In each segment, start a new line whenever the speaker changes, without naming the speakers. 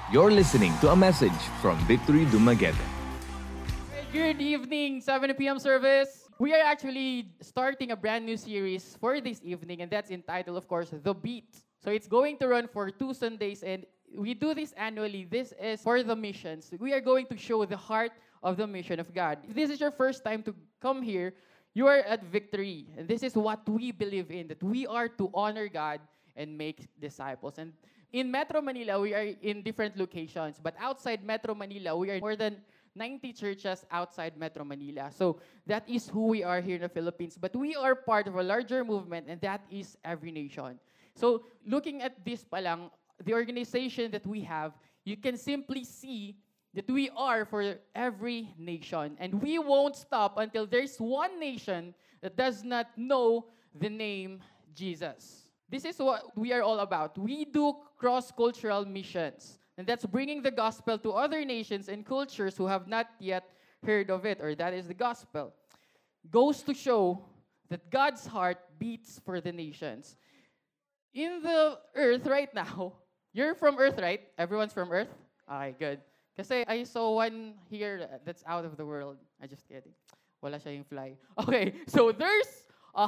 You're listening to a message from Victory Dumaguete.
Good evening, 7 p.m. service. We are actually starting a brand new series for this evening, and that's entitled, of course, The Beat. So it's going to run for 2 Sundays, and we do this annually. This is for the missions. We are going to show the heart of the mission of God. If this is your first time to come here, you are at Victory, and this is what we believe in, that we are to honor God and make disciples. And in Metro Manila, we are in different locations, but outside Metro Manila, we are more than 90 churches outside Metro Manila. So that is who we are here in the Philippines. But we are part of a larger movement, and that is Every Nation. So looking at this palang, the organization that we have, you can simply see that we are for every nation. And we won't stop until there's one nation that does not know the name Jesus. This is what we are all about. We do cross-cultural missions. And that's bringing the gospel to other nations and cultures who have not yet heard of it, or that is the gospel. Goes to show that God's heart beats for the nations. In the earth right now, you're from Earth, right? Everyone's from Earth? Okay, good. Kasi I saw one here that's out of the world. I just kidding. Wala siya yung fly. Okay, so there's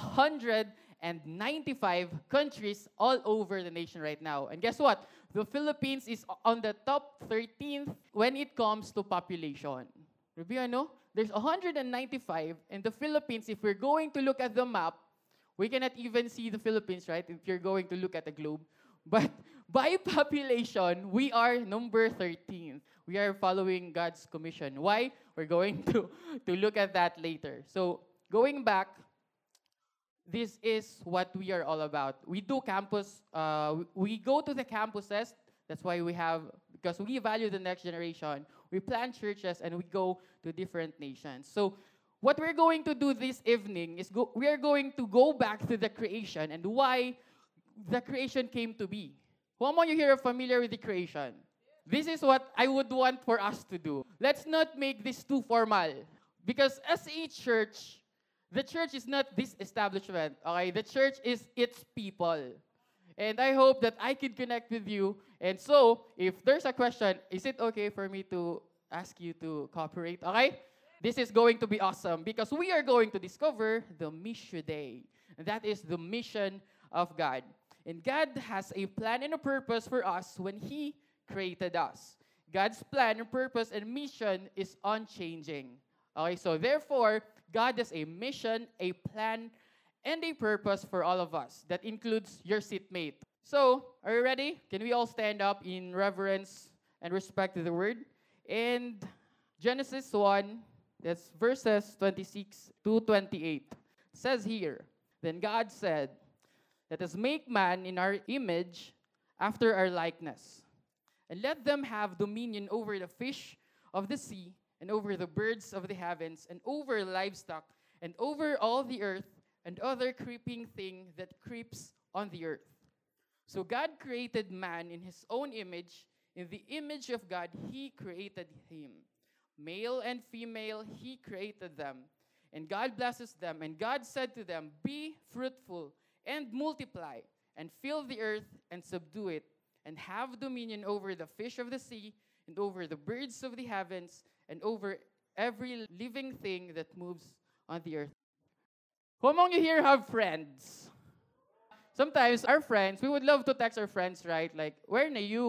195 countries all over the nation right now. And guess what? The Philippines is on the top 13th when it comes to population. Ruby, ano? There's 195, and the Philippines, if we're going to look at the map, we cannot even see the Philippines, right? If you're going to look at the globe. But by population, we are number 13. We are following God's commission. Why? We're going to look at that later. So, going back, this is what we are all about. We do campus, we go to the campuses. That's why we have, because we value the next generation. We plant churches and we go to different nations. So, what we're going to do this evening is we are going to go back to the creation and why the creation came to be. Who among you here are familiar with the creation? This is what I would want for us to do. Let's not make this too formal. Because as a church, the church is not this establishment, okay? The church is its people. And I hope that I can connect with you. And so, if there's a question, is it okay for me to ask you to cooperate, okay? This is going to be awesome because we are going to discover the Mission Day. And that is the mission of God. And God has a plan and a purpose for us when He created us. God's plan and purpose and mission is unchanging. Okay, so therefore, God has a mission, a plan, and a purpose for all of us. That includes your seatmate. So, are you ready? Can we all stand up in reverence and respect to the word? And Genesis 1, that's verses 26 to 28, says here, Then God said, Let us make man in our image, after our likeness, and let them have dominion over the fish of the sea, and over the birds of the heavens, and over livestock, and over all the earth, and other creeping thing that creeps on the earth. So God created man in His own image. In the image of God, He created him. Male and female, He created them. And God blesses them. And God said to them, Be fruitful and multiply, and fill the earth and subdue it, and have dominion over the fish of the sea, and over the birds of the heavens, and over every living thing that moves on the earth. Who among you here have friends? Sometimes our friends, we would love to text our friends, right? Like, where na you?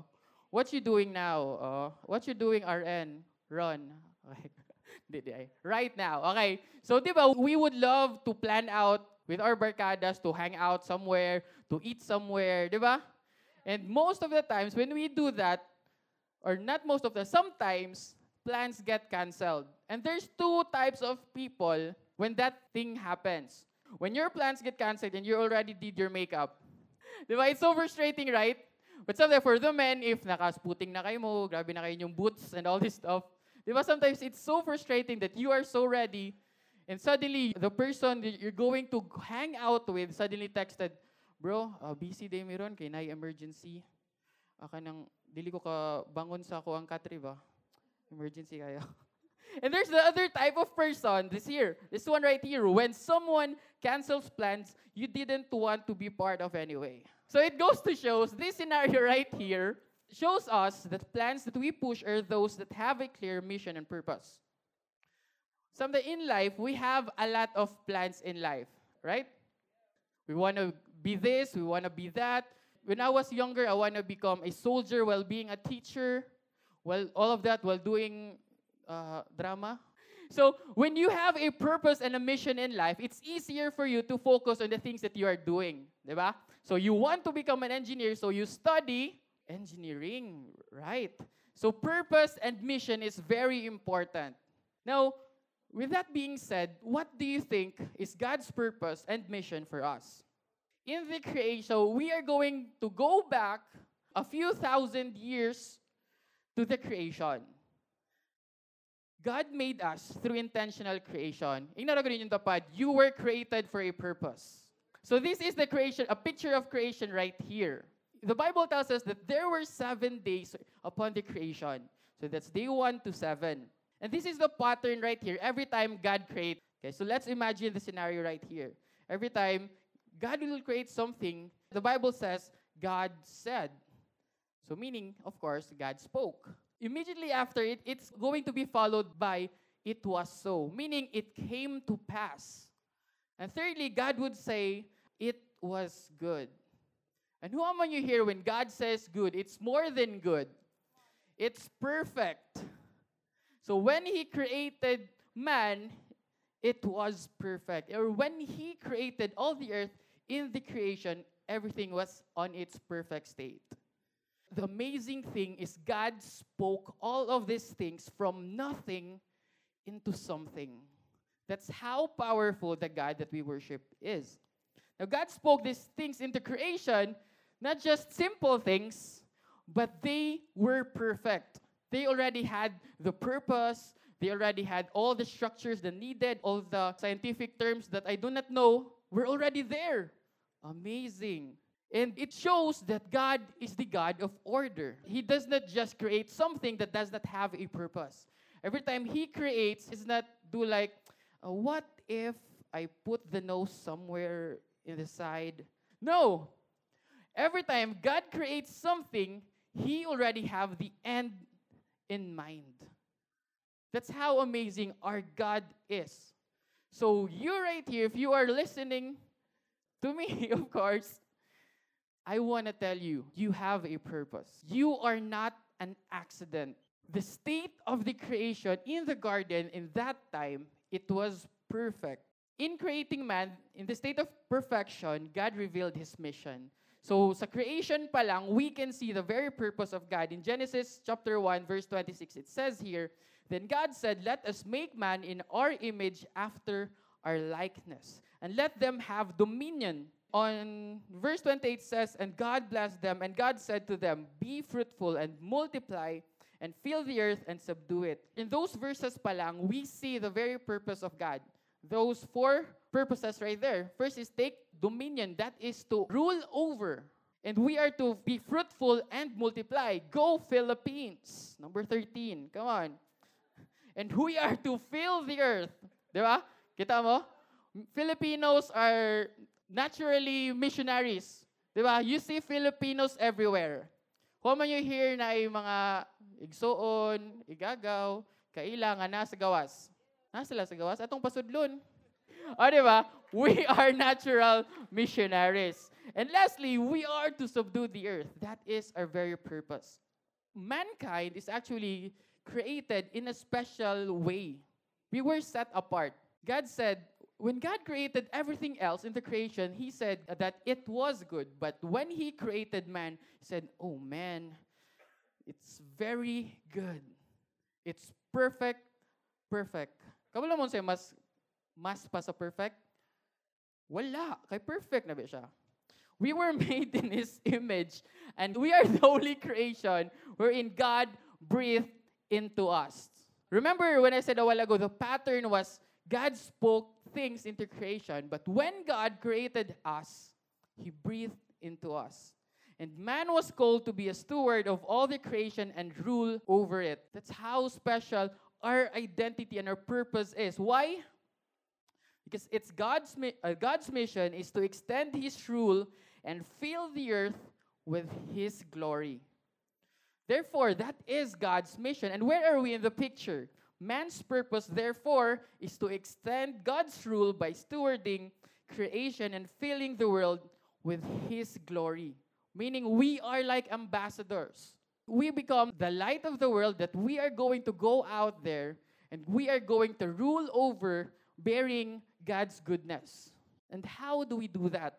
What you doing now? What you doing, RN? Run. Okay. Did I? Right now. Okay. So, di ba, we would love to plan out with our barkadas to hang out somewhere, to eat somewhere, di ba? And most of the times, when we do that, or not most of the, sometimes, plans get canceled. And there's two types of people when that thing happens. When your plans get canceled and you already did your makeup. Di ba? It's so frustrating, right? But sometimes for the men, if nakasputing na kayo mo, grabe na kayo yung boots and all this stuff, di ba? Sometimes it's so frustrating that you are so ready and suddenly the person that you're going to hang out with suddenly texted, Bro, busy day meron kay na emergency. Aka nang dili ko ka bangon sa ako ang katri ba? Emergency kayo. And there's the other type of person, this one right here, when someone cancels plans you didn't want to be part of anyway. So it goes to show, this scenario right here, shows us that plans that we push are those that have a clear mission and purpose. Someday in life, we have a lot of plans in life, right? We want to be this, we want to be that. When I was younger, I want to become a soldier while being a teacher, while all of that while doing drama. So when you have a purpose and a mission in life, it's easier for you to focus on the things that you are doing, diba? So you want to become an engineer, so you study engineering, right? So purpose and mission is very important. Now, with that being said, what do you think is God's purpose and mission for us? In the creation, we are going to go back a few thousand years to the creation. God made us through intentional creation. Ignara ko rin yung tapad. You were created for a purpose. So this is the creation, a picture of creation right here. The Bible tells us that there were 7 days upon the creation. So that's day 1 to 7. And this is the pattern right here. Every time God creates. Okay, so let's imagine the scenario right here. Every time God will create something, the Bible says, God said. So meaning, of course, God spoke. Immediately after it, it's going to be followed by, it was so. Meaning, it came to pass. And thirdly, God would say, it was good. And who among you here, when God says good, it's more than good. It's perfect. So when He created man, it was perfect. Or when He created all the earth in the creation, everything was on its perfect state. The amazing thing is God spoke all of these things from nothing into something. That's how powerful the God that we worship is. Now, God spoke these things into creation, not just simple things, but they were perfect. They already had the purpose. They already had all the structures that needed, all the scientific terms that I do not know were already there. Amazing. And it shows that God is the God of order. He does not just create something that does not have a purpose. Every time He creates, He's not do like, what if I put the nose somewhere in the side? No. Every time God creates something, He already have the end in mind. That's how amazing our God is. So you right here, if you are listening to me, of course, I want to tell you, you have a purpose. You are not an accident. The state of the creation in the garden in that time, it was perfect. In creating man, in the state of perfection, God revealed His mission. So sa creation pa lang, we can see the very purpose of God. In Genesis chapter 1, verse 26, it says here, then God said, let us make man in our image after our likeness, and let them have dominion. On verse 28 says, and God blessed them, and God said to them, be fruitful and multiply, and fill the earth and subdue it. In those verses pa lang, we see the very purpose of God. Those 4 purposes right there. First is take dominion. That is to rule over. And we are to be fruitful and multiply. Go Philippines. Number 13. Come on. And we are to fill the earth. Diba? Kita mo? Filipinos are naturally missionaries. Diba? You see Filipinos everywhere. Kung man you hear na ay mga igsoon, igagaw, kailangan nasa gawas. Nasa sila sa gawas? Atong pasudlon. O, diba? We are natural missionaries. And lastly, we are to subdue the earth. That is our very purpose. Mankind is actually created in a special way. We were set apart. God said, when God created everything else in the creation, He said that it was good. But when He created man, He said, oh man, it's very good. It's perfect, perfect. Kabalo mo siya mas pa sa perfect? Wala. Kay perfect na ba siya? We were made in His image, and we are the only creation wherein God breathed into us. Remember when I said a while ago, the pattern was God spoke things into creation, but when God created us, He breathed into us. And man was called to be a steward of all the creation and rule over it. That's how special our identity and our purpose is. Why? Because it's God's mission is to extend His rule and fill the earth with His glory. Therefore, that is God's mission. And where are we in the picture? Man's purpose, therefore, is to extend God's rule by stewarding creation and filling the world with His glory. Meaning, we are like ambassadors. We become the light of the world, that we are going to go out there and we are going to rule over, bearing God's goodness. And how do we do that?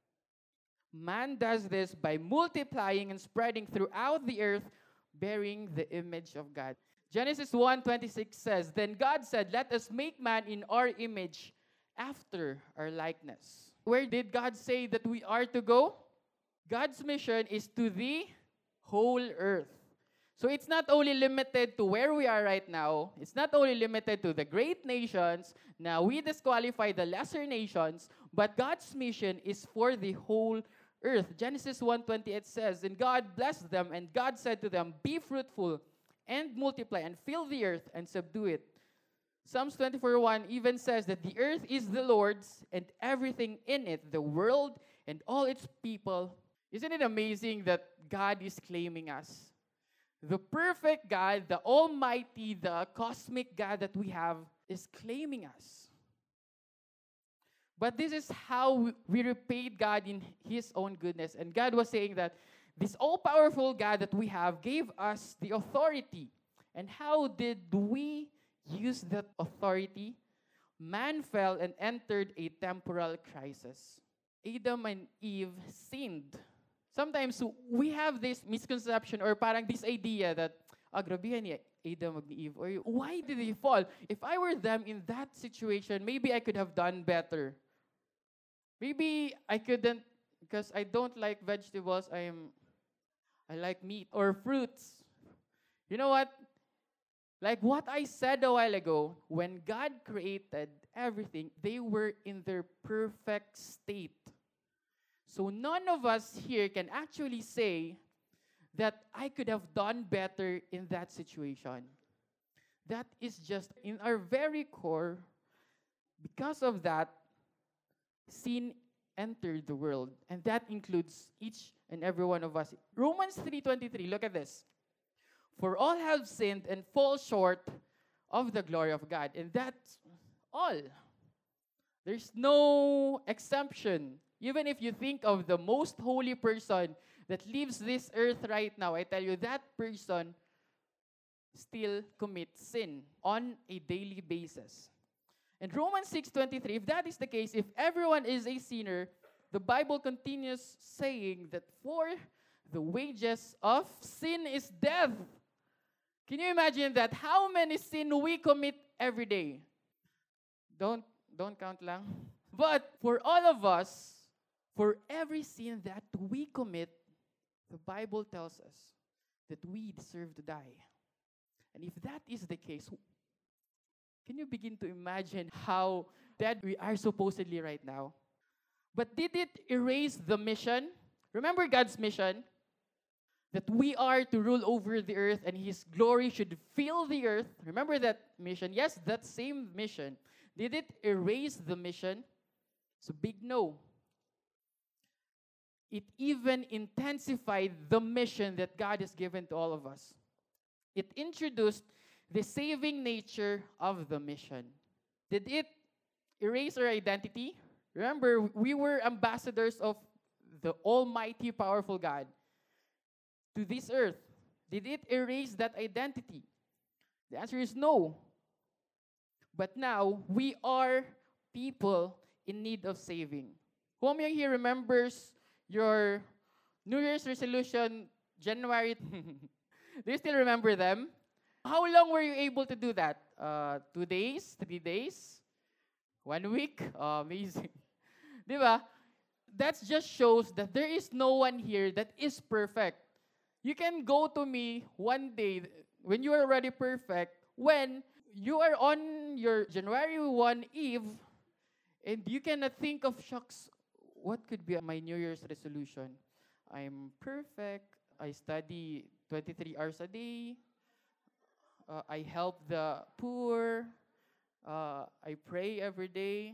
Man does this by multiplying and spreading throughout the earth, bearing the image of God. Genesis 1:26 says, "Then God said, 'Let us make man in our image, after our likeness.'" Where did God say that we are to go? God's mission is to the whole earth. So it's not only limited to where we are right now. It's not only limited to the great nations. Now we disqualify the lesser nations, but God's mission is for the whole earth. Genesis 1:28 says, "And God blessed them, and God said to them, 'Be fruitful and multiply and fill the earth and subdue it.'" Psalms 24:1 even says that the earth is the Lord's and everything in it, the world and all its people. Isn't it amazing that God is claiming us? The perfect God, the almighty, the cosmic God that we have is claiming us. But this is how we repaid God in His own goodness. And God was saying that this all-powerful God that we have gave us the authority. And how did we use that authority? Man fell and entered a temporal crisis. Adam and Eve sinned. Sometimes we have this misconception or parang this idea that, grabe ni Adam and Eve. Or why did they fall? If I were them in that situation, maybe I could have done better. Maybe I couldn't, because I don't like vegetables. I like meat or fruits. You know what? Like what I said a while ago, when God created everything, they were in their perfect state. So none of us here can actually say that I could have done better in that situation. That is just in our very core. Because of that, sin entered the world, and that includes each and every one of us. Romans 3:23, look at this. "For all have sinned and fall short of the glory of God." And that's all. There's no exemption. Even if you think of the most holy person that leaves this earth right now, I tell you, that person still commits sin on a daily basis. And Romans 6:23, if that is the case, if everyone is a sinner, the Bible continues saying that for the wages of sin is death. Can you imagine that? How many sin we commit every day? Don't count lang. But for all of us, for every sin that we commit, the Bible tells us that we deserve to die. And if that is the case, can you begin to imagine how dead we are supposedly right now? But did it erase the mission? Remember God's mission? That we are to rule over the earth and His glory should fill the earth. Remember that mission? Yes, that same mission. Did it erase the mission? It's a big no. It even intensified the mission that God has given to all of us. It introduced the saving nature of the mission. Did it erase our identity? Remember, we were ambassadors of the almighty, powerful God to this earth. Did it erase that identity? The answer is no. But now, we are people in need of saving. Who among you here remembers your New Year's resolution, January? Do you still remember them? How long were you able to do that? 2 days? 3 days? 1 week? Amazing. Diba? That just shows that there is no one here that is perfect. You can go to me one day when you are already perfect, when you are on your January 1 Eve, and you cannot think of, shucks, what could be my New Year's resolution? I'm perfect. I study 23 hours a day. I help the poor. I pray every day.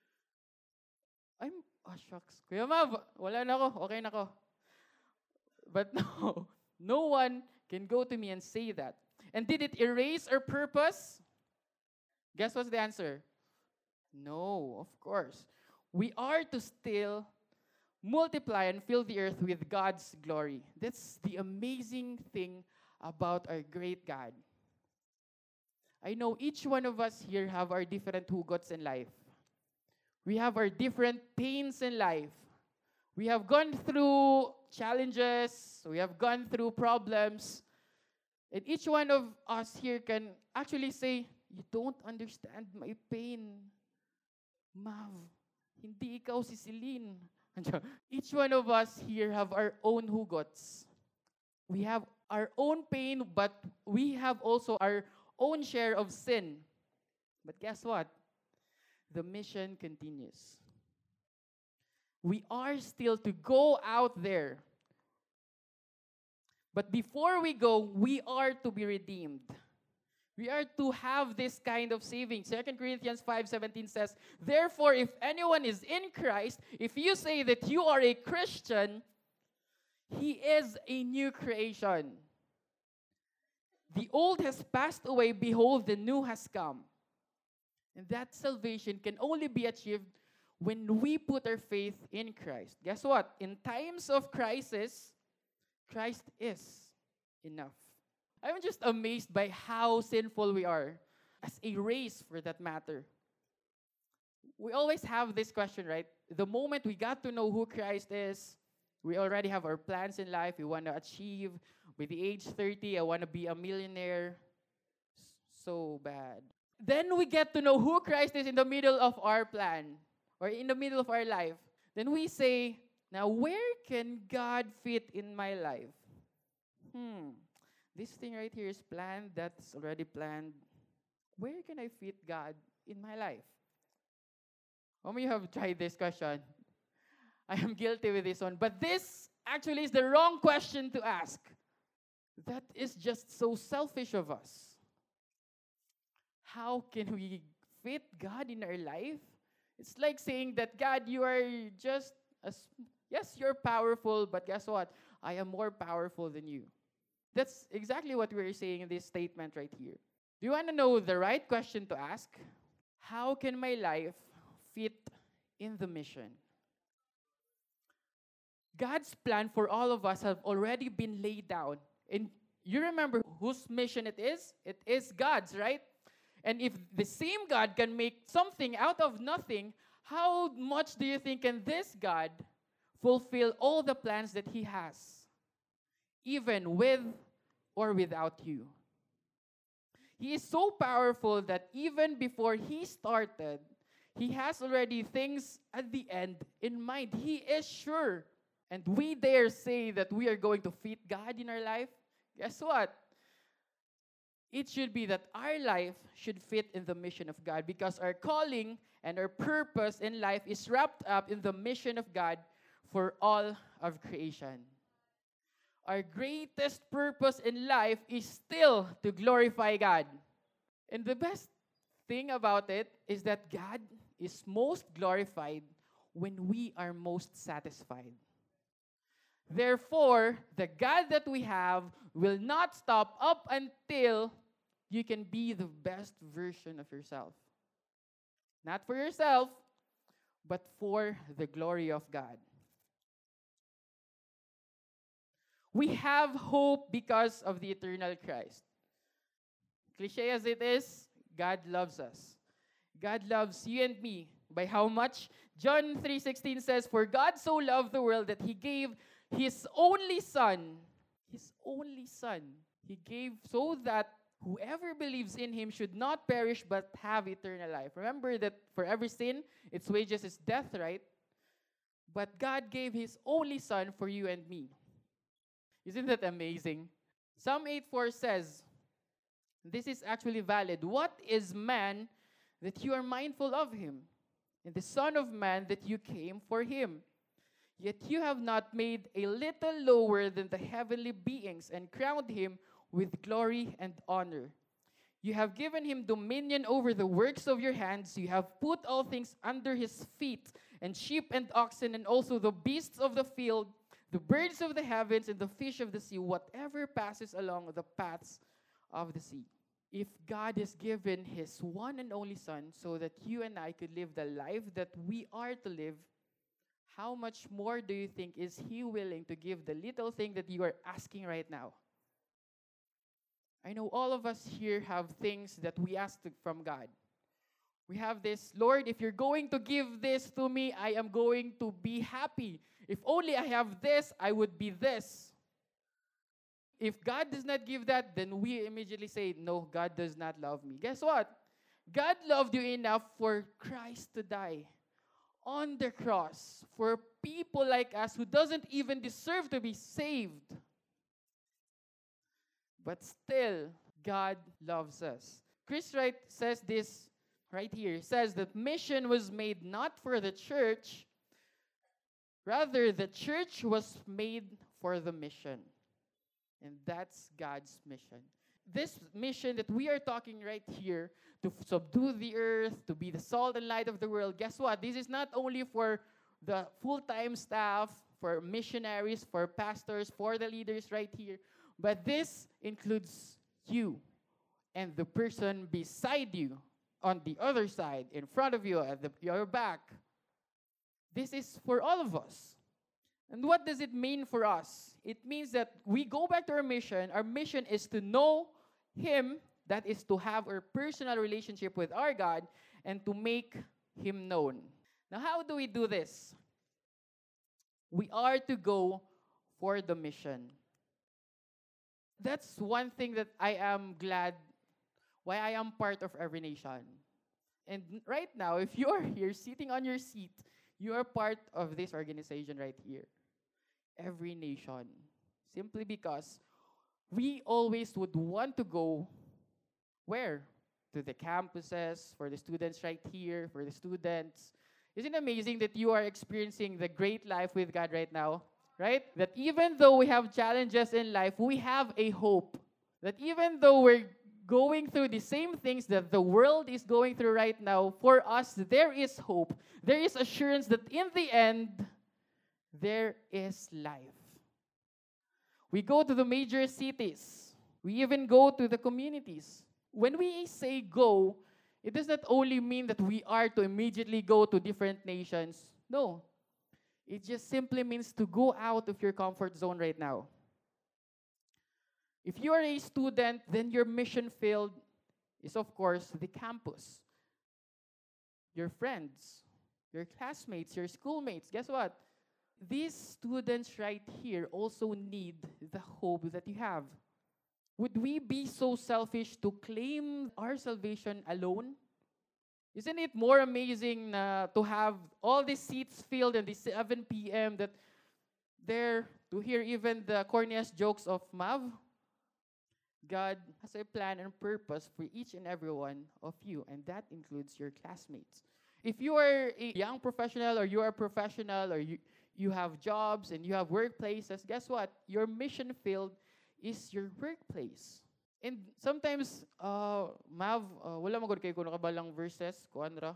Shucks. Kuya Mav, wala na ako. Okay na ako. But no one can go to me and say that? And did it erase our purpose? Guess what's the answer? No, of course. We are to still multiply and fill the earth with God's glory. That's the amazing thing about our great God. I know each one of us here have our different hugots in life. We have our different pains in life. We have gone through challenges. We have gone through problems. And each one of us here can actually say, you don't understand my pain. Mav, hindi ikaw si Celine. Each one of us here have our own hugots. We have our own pain, but we have also our own share of sin. But guess what? The mission continues. We are still to go out there. But before we go, we are to be redeemed. We are to have this kind of saving. 2 Corinthians 5:17 says, therefore, if anyone is in Christ, if you say that you are a Christian, he is a new creation. The old has passed away, behold, the new has come. And that salvation can only be achieved when we put our faith in Christ. Guess what? In times of crisis, Christ is enough. I'm just amazed by how sinful we are, as a race for that matter. We always have this question, right? The moment we got to know who Christ is, we already have our plans in life. We want to achieve. By the age 30, I want to be a millionaire. So bad. Then we get to know who Christ is in the middle of our plan, or in the middle of our life. Then we say, now where can God fit in my life? This thing right here is planned, that's already planned. Where can I fit God in my life? How many of you have tried this question? I am guilty with this one. But this actually is the wrong question to ask. That is just so selfish of us. How can we fit God in our life? It's like saying that, God, you are just, yes, you're powerful, but guess what? I am more powerful than you. That's exactly what we're saying in this statement right here. Do you want to know the right question to ask? How can my life fit in the mission? God's plan for all of us have already been laid down. And you remember whose mission it is? It is God's, right? And if the same God can make something out of nothing, how much do you think can this God fulfill all the plans that He has, even with or without you? He is so powerful that even before He started, He has already things at the end in mind. He is sure. And we dare say that we are going to fit God in our life. Guess what? It should be that our life should fit in the mission of God, because our calling and our purpose in life is wrapped up in the mission of God for all of creation. Our greatest purpose in life is still to glorify God. And the best thing about it is that God is most glorified when we are most satisfied. Therefore, the God that we have will not stop up until you can be the best version of yourself. Not for yourself, but for the glory of God. We have hope because of the eternal Christ. Cliche as it is, God loves us. God loves you and me. By how much? John 3:16 says, for God so loved the world that He gave His only Son. His only Son. He gave so that whoever believes in Him should not perish but have eternal life. Remember that for every sin, its wages is death, right? But God gave His only Son for you and me. Isn't that amazing? Psalm 8:4 says, this is actually valid. What is man that you are mindful of him? And the Son of Man that you came for him? Yet you have not made a little lower than the heavenly beings and crowned him with glory and honor. You have given him dominion over the works of your hands. You have put all things under his feet, and sheep and oxen and also the beasts of the field, the birds of the heavens and the fish of the sea, whatever passes along the paths of the sea. If God has given His one and only Son so that you and I could live the life that we are to live, how much more do you think is He willing to give the little thing that you are asking right now? I know all of us here have things that we ask from God. We have this, Lord, if you're going to give this to me, I am going to be happy. If only I have this, I would be this. If God does not give that, then we immediately say, no, God does not love me. Guess what? God loved you enough for Christ to die on the cross for people like us who doesn't even deserve to be saved. But still, God loves us. Chris Wright says this right here. He says that mission was made not for the church, rather the church was made for the mission. And that's God's mission. This mission that we are talking right here, to subdue the earth, to be the salt and light of the world, guess what? This is not only for the full-time staff, for missionaries, for pastors, for the leaders right here, but this includes you and the person beside you, on the other side, in front of you, at your back. This is for all of us. And what does it mean for us? It means that we go back to our mission. Our mission is to know Him, that is to have a personal relationship with our God, and to make Him known. Now, how do we do this? We are to go for the mission. That's one thing that I am glad why I am part of Every Nation. And right now, if you are here sitting on your seat, you are part of this organization right here, Every Nation. Simply because we always would want to go where? To the campuses, for the students right here, for the students. Isn't it amazing that you are experiencing the great life with God right now? Right? That even though we have challenges in life, we have a hope. That even though we're going through the same things that the world is going through right now, for us, there is hope. There is assurance that in the end, there is life. We go to the major cities. We even go to the communities. When we say go, it does not only mean that we are to immediately go to different nations. No. It just simply means to go out of your comfort zone right now. If you are a student, then your mission field is, of course, the campus. Your friends, your classmates, your schoolmates. Guess what? These students right here also need the hope that you have. Would we be so selfish to claim our salvation alone? Isn't it more amazing to have all these seats filled at the 7 p.m. that there to hear even the corniest jokes of Mav? God has a plan and purpose for each and every one of you, and that includes your classmates. If you are a young professional or you are a professional or you have jobs and you have workplaces, guess what? Your mission field is your workplace. And sometimes, Mav, wala magod kay kuno kabalang verses, kuanra,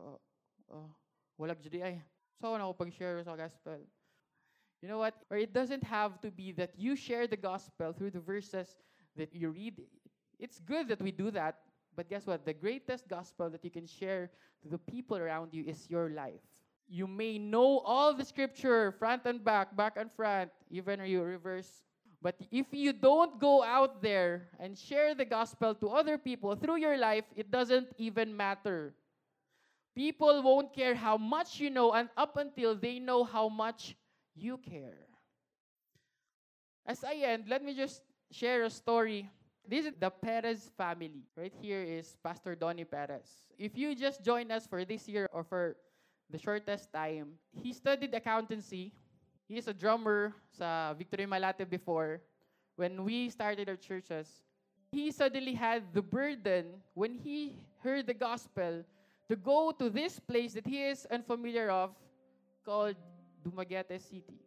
walag judi ay. So ako pag-share sa gospel. You know what? Or it doesn't have to be that you share the gospel through the verses that you read. It's good that we do that, but guess what? The greatest gospel that you can share to the people around you is your life. You may know all the scripture, front and back and front, even you reverse. But if you don't go out there and share the gospel to other people through your life, it doesn't even matter. People won't care how much you know and up until they know how much you care. As I end, let me just share a story. This is the Perez family. Right here is Pastor Donnie Perez. If you just join us for this year or for the shortest time, he studied accountancy. He is a drummer sa Victory Malate before. When we started our churches, he suddenly had the burden when he heard the gospel to go to this place that he is unfamiliar of called Dumaguete City.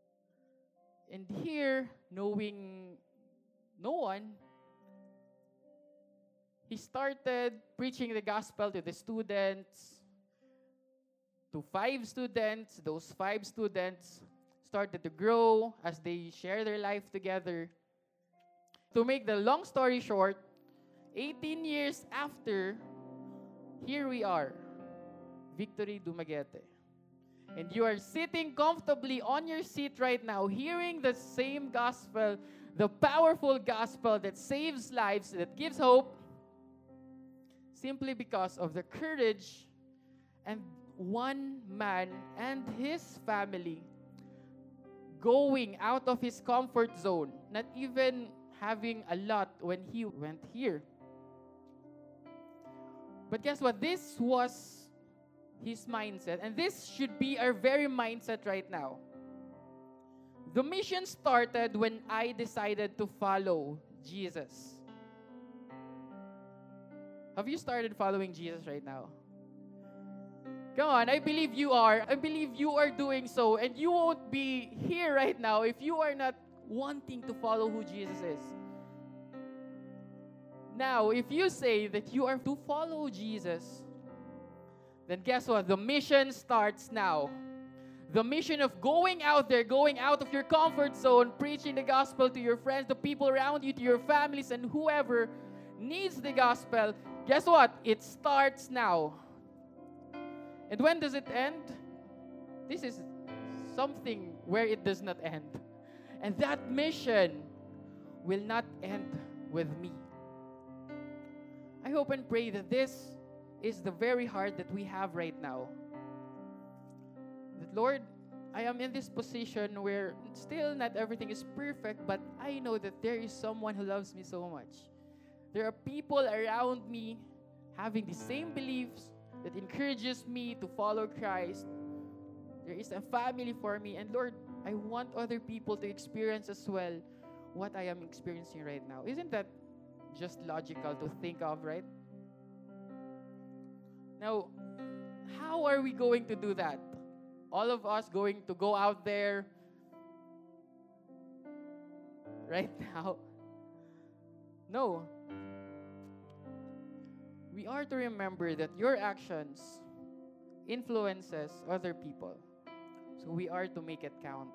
And here, knowing no one, he started preaching the gospel to the students, to 5 students. Those 5 students started to grow as they share their life together. To make the long story short, 18 years after, here we are, Victory Dumaguete. And you are sitting comfortably on your seat right now, hearing the same gospel, the powerful gospel that saves lives, that gives hope, simply because of the courage and one man and his family going out of his comfort zone, not even having a lot when he went here. But guess what? This was his mindset, and this should be our very mindset right now. The mission started when I decided to follow Jesus. Have you started following Jesus right now? Come on, I believe you are. I believe you are doing so, and you won't be here right now if you are not wanting to follow who Jesus is. Now, if you say that you are to follow Jesus, then guess what? The mission starts now. The mission of going out there, going out of your comfort zone, preaching the gospel to your friends, the people around you, to your families, and whoever needs the gospel. Guess what? It starts now. And when does it end? This is something where it does not end. And that mission will not end with me. I hope and pray that this is the very heart that we have right now. That, Lord, I am in this position where still not everything is perfect, but I know that there is someone who loves me so much. There are people around me having the same beliefs that encourages me to follow Christ. There is a family for me. And Lord, I want other people to experience as well what I am experiencing right now. Isn't that just logical to think of, right? Now, how are we going to do that? All of us going to go out there right now? No. We are to remember that your actions influences other people. So we are to make it count.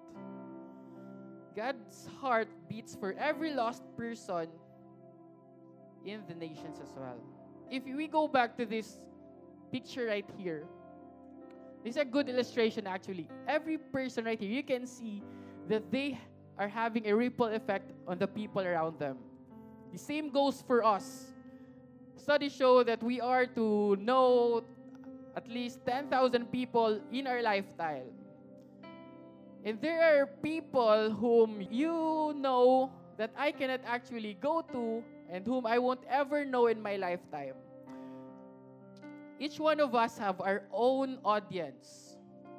God's heart beats for every lost person in the nations as well. If we go back to this picture right here, this is a good illustration actually. Every person right here, you can see that they are having a ripple effect on the people around them. The same goes for us. Studies show that we are to know at least 10,000 people in our lifetime. And there are people whom you know that I cannot actually go to and whom I won't ever know in my lifetime. Each one of us have our own audience.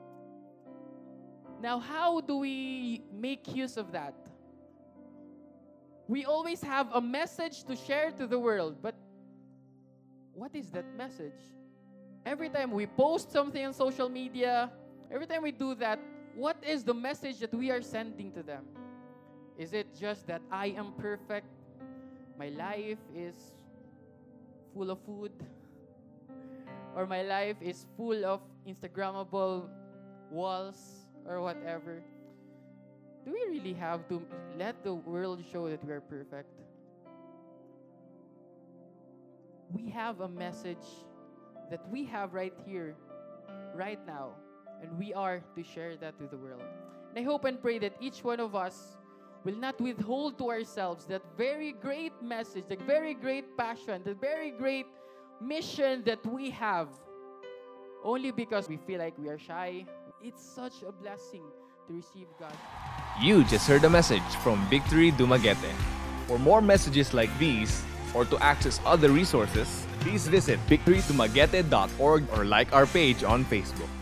Now, how do we make use of that? We always have a message to share to the world, but what is that message? Every time we post something on social media, every time we do that, what is the message that we are sending to them? Is it just that I am perfect? My life is full of food? Or my life is full of Instagrammable walls or whatever? Do we really have to let the world show that we are perfect? We have a message that we have right here, right now, and we are to share that to the world. And I hope and pray that each one of us will not withhold to ourselves that very great message, the very great passion, the very great mission that we have, only because we feel like we are shy. It's such a blessing to receive God.
You just heard a message from Victory Dumaguete. For more messages like these, or to access other resources, please visit victorydumaguete.org or like our page on Facebook.